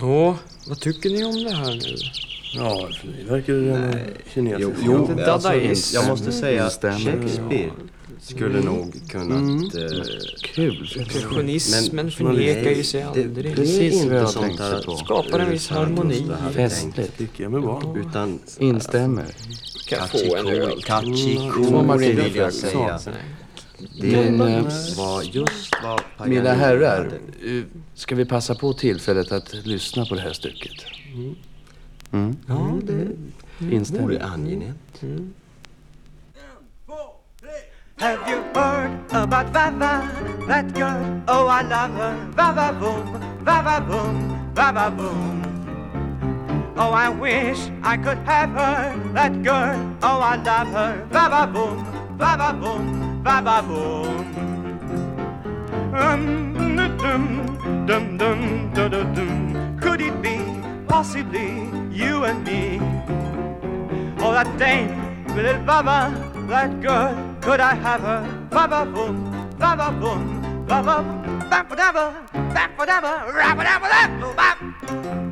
Ja, vad tycker ni om det här nu? Ja, det verkar ju en kinesisk. Jo, dadaism. jag måste säga Instämmer. Shakespeare skulle nog kunnat... Kul. Perfektionismen förnekar ju sig aldrig. Precis vad jag sånt tänkte där på. Skapar en viss harmoni. Festligt. Tycker jag med bra. Utan Instämmer. Kan jag få en öl? Får man vill ringa jag för säga. Men, Det var just vad Paganini Mina herrar, hade. ska vi passa på tillfället att lyssna på det här stycket? Ja, det Instämmer. vore angenämt. Have you heard about Vava, that girl? Oh, I love her. Vava boom, Vava boom, Vava boom. Oh, I wish I could have her, that girl. Oh, I love her. Vava boom, Vava boom, Vava boom. Dum dum dum dum dum dum. Could it be possibly you and me? Oh, that dame, little Vava, that girl. Could I have her? Baba boom, baba boom, baba boom, bap bap bap bap bap bap bap bap.